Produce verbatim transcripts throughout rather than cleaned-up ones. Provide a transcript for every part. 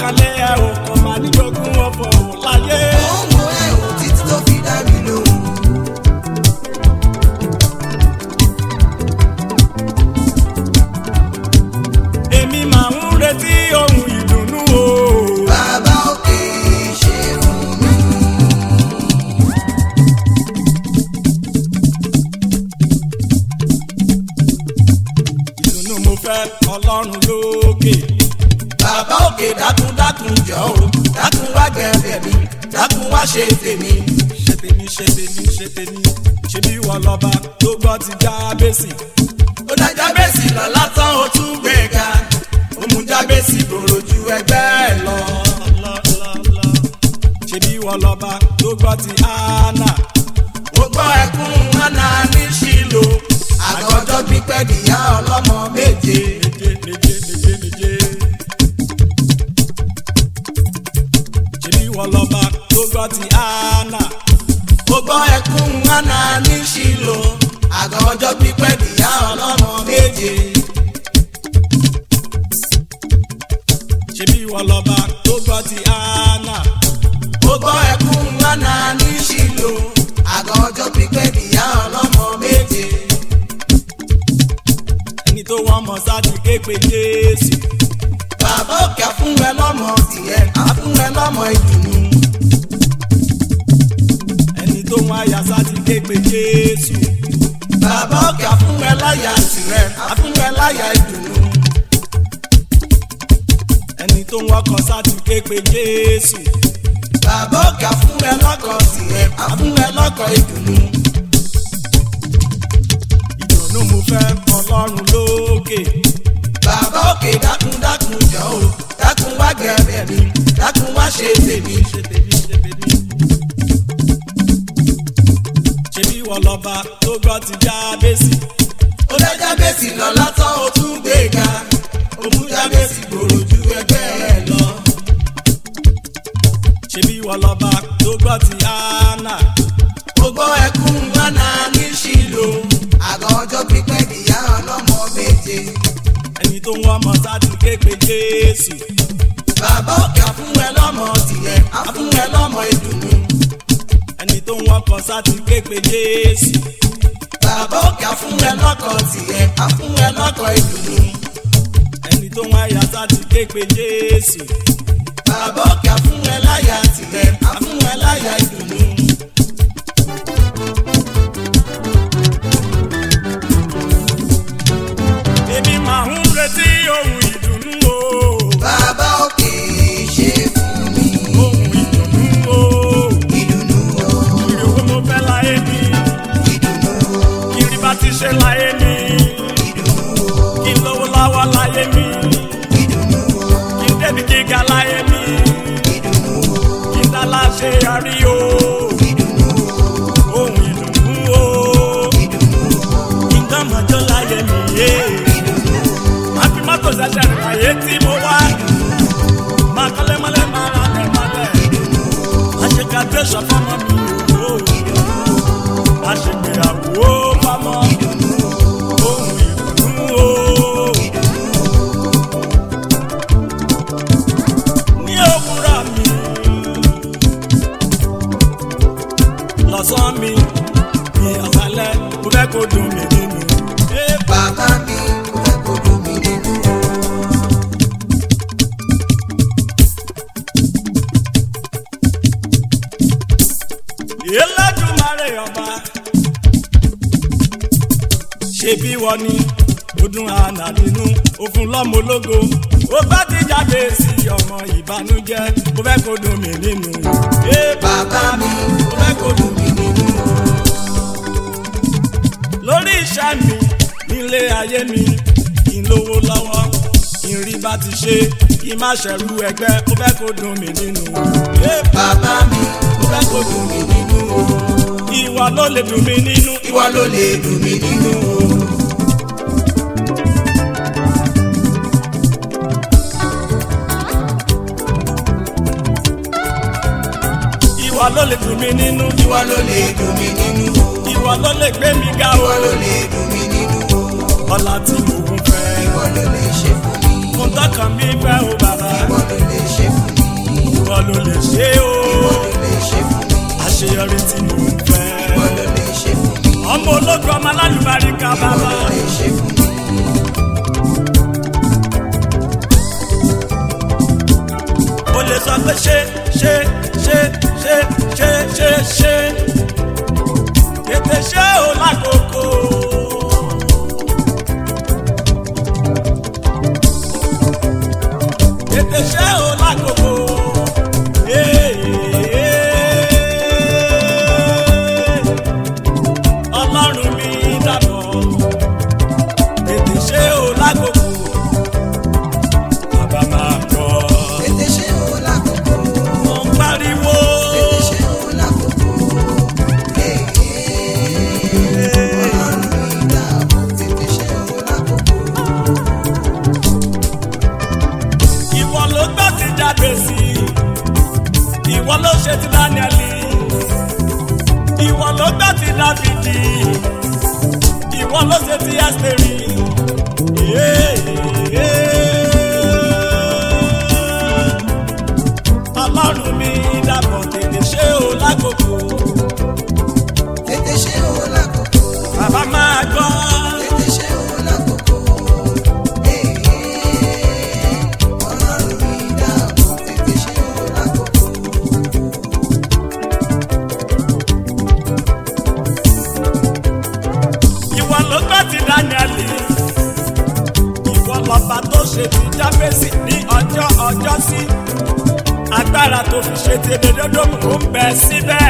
gbọ́kànlé ẹ ò kàn máa ní jogún ọ̀fọ̀ láyé. Ohun ẹ̀ ò títí tó fi dá mi lóhùn. Èmi máa ń retí ohun ìdùnnú o. Bàbá òkè ṣe fún mi. Ìdùnnú mo fẹ́ Ọlọ́run lókè. Bàbá òkè dákun dákun jọ̀ọ́ o, dákun wá gbẹ̀bẹ̀ mi, dákun wá ṣe tèmi. Ṣe tèmi ṣe tèmi ṣe tèmi ṣe bí wọ́n lọ́ba tó gbọ́ ti Jábésì. Ó dá Jábésì lọ látàn ó tún gbẹ̀ga, ó mú Jábésì gbòòrò ju ẹgbẹ́ ẹ̀ lọ. Ṣe bí wọ́n lọ́ba tó gbọ́ ti Hánà. Ó gbọ́ ẹkún Hánà ní Ṣílò, àgọ́jọ́ pípẹ́ nìyá ọlọ́mọ méje. Méje méje méje méje. Ṣe bí wọ́n lọ́ba tó gbọ́ ti Hánà. Ó gbọ́ ẹkún Hánà ní Ṣílò, àgọ́jọ́ pípẹ́ nìyá ọlọ́mọ méje. Ṣe bí wọ́n lọ́ba tó gbọ́ ti Hánà. Ó gbọ́ ẹkún Hánà ní Ṣílò, àgọ́jọ́ pípẹ́ nìyá ọlọ́mọ méje. Ẹni tó wọ́n mọ̀ sáà ti ké pe Jésù. Bàbá òkè á fún ẹ lọ́mọ tiẹ̀, á fún ẹ lọ́mọ ìdùnnú. Ẹni tó wọ́n àyà sáà ti ké pe Jésù. Bàbá òkè á fún ẹ láyà tirẹ̀, á fún ẹ láyà ìdùnnú. Ẹni tó wọ́n kọ sáà ti ké pe Jésù. Bàbá òkè á fún ẹ lọ́kọ tiẹ̀, á fún ẹ lọ́kọ ìdùnnú. Ìdùnnú mo fẹ́ Ọlọ́run lókè. Bàbá òkè dákun dákun jọ̀ọ́ o, dákun wá gbẹ̀bẹ̀ mi, dákun wá ṣe tèmi. Ṣe tèmi ṣe tèmi. Ṣe bí wọ́n lọ́ba tó gbọ́ ti Jábésì. Ó dá Jábésì lọ látàn ó tún gbéga, ó mú Jábésì gbòòrò ju ẹgbẹ́ ẹ̀ lọ. Ṣe bí wọ́n lọ́ba tó gbọ́ ti Hánà. Ó gbọ́ ẹkún Hánà ní Ṣílò, àgọ́jọ́ pípẹ́ nìyá ọlọ́mọ méje. Ẹni tó wọ́n mọ̀ sáà ti ké pe Jésù. Bàbá òkè á fún ẹ lọ́mọ tiẹ̀, á fún ẹ lọ́mọ ìdùnnú. Ẹni tó wọ́n kọ sáà ti ké pe Jésù. Bàbá òkè á fún ẹ lọ́kọ tiẹ̀, á fún ẹ lọ́kọ ìdùnnú. Ẹni tó wọ́n àyà sáà ti ké pe Jésù. Bàbá òkè á fún ẹ láyà tirẹ̀, á fún ẹ láyà ìdùnnú. Èmi máa ń retí ohun ìdùnnú o. Bàbá òkè ṣe fún mi. Ohun ìdùnnú o. Ìdùnnú o, Ire owó mo fẹ́ láyé mi. ìdùnnú o, Kiri bá ti ṣe láyé mi. ìdùnnú o, Kí n lówó láwọ́ láyé mi. ìdùnnú o, Kí n débi gíga láyé mi. ìdùnnú o, Kí n dá láṣẹ yọrí o. ìdùnnú o, Ohun ìdùnnú o. ìdùnnú o, Kí n gbọ́n mọ́jọ́ láyé mi yé. ìdùnnú o, Má fi mọ́tò ṣẹ̀ṣẹ̀ rìn láyé tí mo wá. Má kọ́lé mọ́lé má ra lẹ̀ mọ́lẹ̀. Má ṣe graduation fọ́mọ mi o. Má ṣe gbéyàwó fọ́mọ. Ohun ìdùnnú o. Ní òwúrọ̀ mi, lọ́sàn-án mi, ní ọ̀sálẹ̀, mo fẹ́ kó dùn mí nínú. bàbá mi kò fẹ́ kó dùn mí nínú. Elédùmarè ọba ṣe bí wọ́n ní ọdún àná nínú òfun lọ́mọ ológo ó bá ti jáde sí ọmọ ìbànújẹ́ ó fẹ́ kó dùn mí nínú. Bàbá mi kò fẹ́ kó dùn mí nínú. Lórí iṣẹ́ mi nílé ayé mi kí n lówó lọ́wọ́ kí n rí bá ti ṣe kí n má ṣẹ̀rù ẹgbẹ́ ó fẹ́ kó dùn mí nínú. Bàbá mi kò fẹ́ kó dùn mí nínú. Ìwà ló lè dùn mí nínú. Ìwà ló lè dùn mí nínú. Ìwà ló lè dùn mí nínú. Ìwà ló lè dùn mí nínú. Ìwà ló lè gbé mi ga o. Ìwà ló lè dùn mí nínú. Ọlá tí mo ń fẹ́. Ìwà ló lè ṣe fún mi. Mo tọkàn mi fẹ́ o bàbá. Ìwà ló lè ṣe fún mi. tètè ṣe o lákòókò. Ọlọ́run mi dàbọ̀ tètè ṣe o lákòókò. Bàbá máa kọ́ tètè ṣe o lákòókò. mo ń pariwo. Tètè ṣe o lákòókò. Ọlọ́run mi dàbọ̀ tètè ṣe o lákòókò. Ìwọ ló gbọ́ ti jáde sí i, ìwọ ló ṣe ti Dáníẹ́lì, ìwọ ló gbọ́ ti Dáfídì, ìwọ ló ṣe ti Ẹ́sítérì. Ọlọ́run mi dàbọ̀ tètè ṣe o lákòókò. Tètè ṣe o lákòókò. Bàbá máa gbọ́. Tètè ṣe o lákòókò. Ọlọ́run mi dàbọ̀ tètè ṣe o lákòókò. Ìwọ ló gbọ́ ti Dáníẹ́lì, ìwọ lọ́ba tó ṣe ti Jábésì ní ọjọ́ ọjọ́ sí. Agbára tó fi ṣe ti Édómù ó ń bẹ síbẹ̀.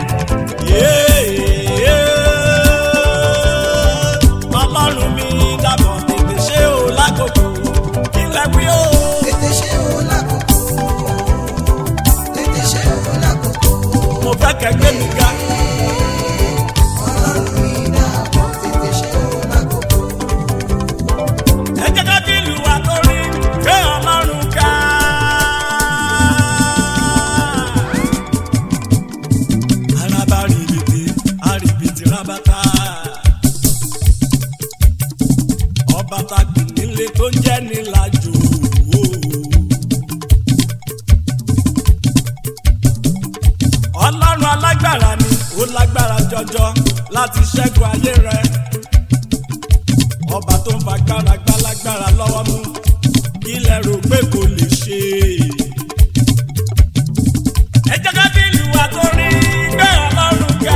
Ọlọ́run mi dàbọ̀ tètè ṣe o lákòókò. Ilẹ̀ wí o. Tètè ṣe o lákòókò. Tètè ṣe o lákòókò. Mo fẹ́ kẹ́gbẹ́ mi ga. Ọlọ́run mi dàbọ̀ tètè ṣe o lákòókò. Ẹ jẹ́ ká bí ìlú wa tó rí gbé Ọlọ́run ga. Araba rìbìtì, arìbìtì rábátà. Ọba ta gbì nílé tó ń jẹ́ nílàjò. Ọlọ́run alágbára ni ó lágbára jọjọ láti ṣẹ́gun ayé rẹ̀. Ọba tó ń fagbára gbálágbára lọ́wọ́ mú ilẹ̀ rò pé kò lè ṣe. Ẹ jẹ́ ká bí ìlú wa tó rí gbé Ọlọ́run ga.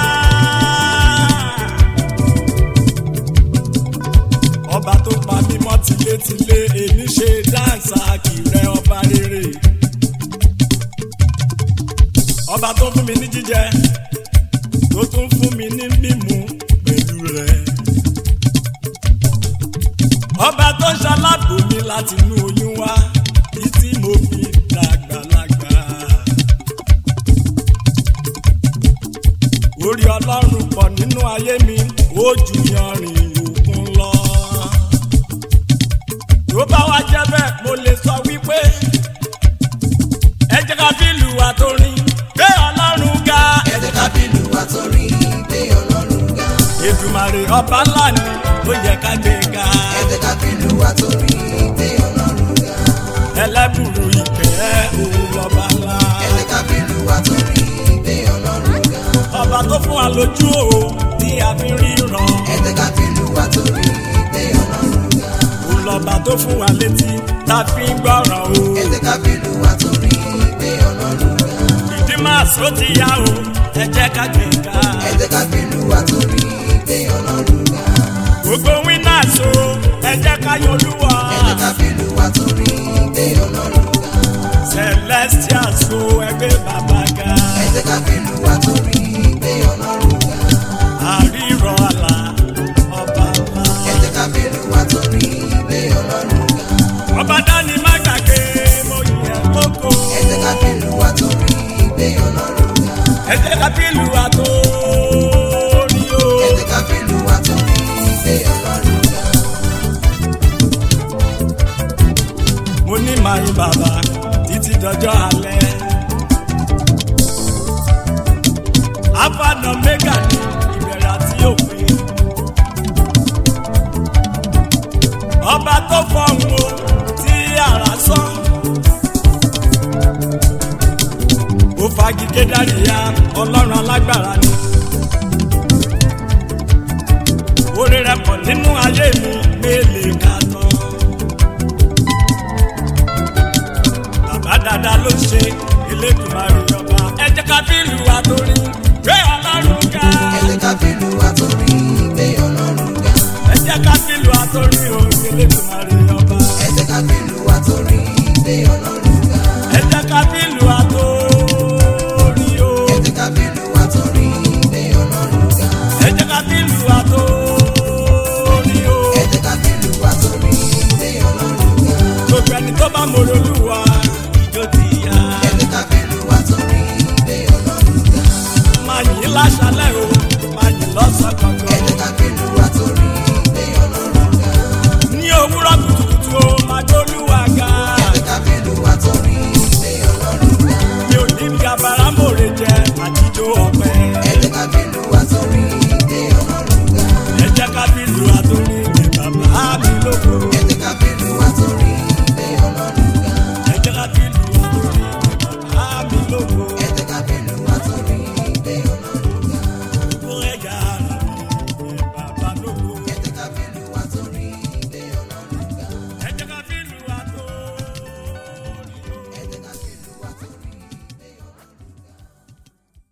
Ọba tó pa mímọ́ tilétilé èmi ṣe dáǹsà kìrẹ́ ọba rere. Ọba tó fún mi ní jíjẹ tó tún fún mi ní mímu pẹ̀lú rẹ̀. Ọba tó ṣalábò mi láti inú oyún wá títí mo fi dàgbàlagbà. Orí Ọlọ́run pọ̀ nínú ayé mi ó ju yanrìn òkun lọ. Tó bá wá jẹ́ bẹ́ẹ̀ mo lè sọ wípé ẹ jẹ́ ká bí ìlú wa tó rí gbé Ọlọ́run ga. Ẹ jẹ́ ká bí ìlú wa tó rí gbé Ọlọ́run ga. Èdùmàrè ọba ńlá ni ó yẹ ká gbé ga. Ẹ jẹ́ ká bí ìlú wa tó rí gbé Ọlọ́run ga. Ẹlẹ́bùrú ìkẹ́ òun ọba ńlá. Ẹ jẹ́ ká bí ìlú wa tó rí gbé Ọlọ́run ga. Ọba tó fún wa lójú o tí a fi ríran. Ẹ jẹ́ ká bí ìlú wa tó rí gbé Ọlọ́run ga. Òun lọ́ba tó fún wa létí tá a fi ń gbọ́ràn o. Ẹ jẹ́ ká bí ìlú wa tó rí gbé Ọlọ́run ga. Ìdímàs ó ti yá o ẹ jẹ́ ká gbé ga. Ẹ jẹ́ ká bí ìlú wa tó rí gbé Ọlọ́run ga. Gbogbo winners o ẹ jẹ́ ká yọ Olúwa. Ẹ jẹ́ ká bí ìlú wa tó rí gbé Ọlọ́run ga. Celestials o ẹgbẹ́ bàbá ga. Ẹ jẹ́ ká bí ìlú wa tó rí gbé Ọlọ́run ga. Àrírọ̀ àlà ọba ńlá. Ẹ jẹ́ ká bí ìlú wa tó rí gbé Ọlọ́run ga. Ọba dání má gbàgbé mo yẹ kókó. Ẹ jẹ́ ká bí ìlú wa tó rí gbé Ọlọ́run ga. Ẹ jẹ́ ká bí ìlú wa tó rí o. Ẹ jẹ́ ká bí ìlú wa tó rí gbé Ọlọ́run ga. Mo ní màá yín bàbá títí dọjọ́ alẹ́. Alpha and Omega ni ìbẹ̀rẹ̀ àti òpin. Ọba tó fọ̀hún o tí àrá sán. Ó fagigé dáríyá Ọlọ́run alágbára ni. Oore rẹ̀ pọ̀ nínú ayé mi mélèé ká tán. Bàbá dáadáa ló ṣe Elédùmarè ọba. Ẹ jẹ́ ká bí ìlú wa tó rí gbé Ọlọ́run ga. Ẹ jẹ́ ká bí ìlú wa tó rí gbé Ọlọ́run ga. Ẹ jẹ́ ká bí ìlú wa tó rí o Elédùmarè ọba. Ẹ jẹ́ ká bí ìlú wa tó rí gbé Ọlọ́run ga. bá mòrò